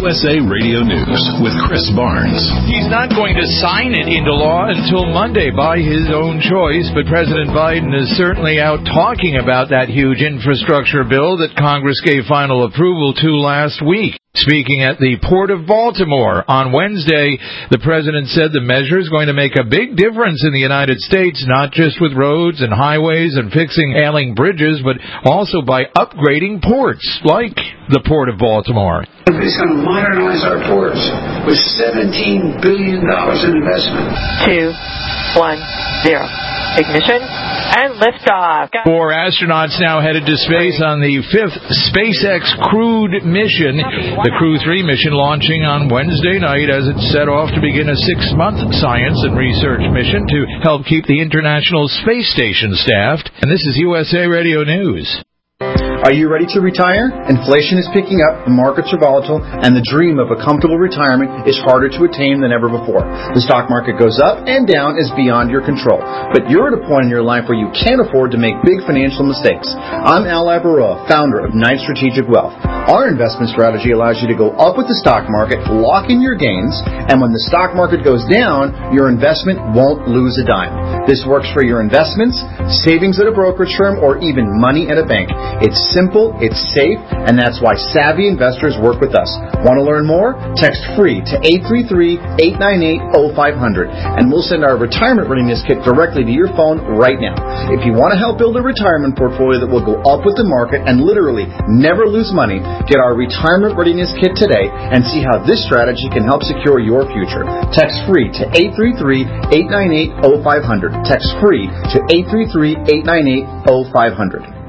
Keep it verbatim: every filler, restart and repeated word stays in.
U S A Radio News with Chris Barnes. He's not going to sign it into law until Monday by his own choice, but President Biden is certainly out talking about that huge infrastructure bill that Congress gave final approval to last week. Speaking at the Port of Baltimore on Wednesday, the president said the measure is going to make a big difference in the United States, not just with roads and highways and fixing ailing bridges, but also by upgrading ports like the Port of Baltimore. It's going to modernize our ports with seventeen billion dollars in investment. Two, one, zero. Ignition and liftoff. Four astronauts now headed to space on the fifth SpaceX crewed mission. The Crew three mission launching on Wednesday night as it set off to begin a six-month science and research mission to help keep the International Space Station staffed. And this is U S A Radio News. Are you ready to retire? Inflation is picking up, the markets are volatile, and the dream of a comfortable retirement is harder to attain than ever before. The stock market goes up and down is beyond your control. But you're at a point in your life where you can't afford to make big financial mistakes. I'm Al Labaroa, founder of Knight Strategic Wealth. Our investment strategy allows you to go up with the stock market, lock in your gains, and when the stock market goes down, your investment won't lose a dime. This works for your investments, savings at a brokerage firm, or even money at a bank. It's simple, it's safe, and that's why savvy investors work with us. Want to learn more? Text FREE to eight three three, eight nine eight, oh five hundred, and we'll send our retirement readiness kit directly to your phone right now. If you want to help build a retirement portfolio that will go up with the market and literally never lose money, get our retirement readiness kit today and see how this strategy can help secure your future. Text FREE to eight three three, eight nine eight, oh five hundred. Text FREE to eight three three, eight nine eight, oh five hundred.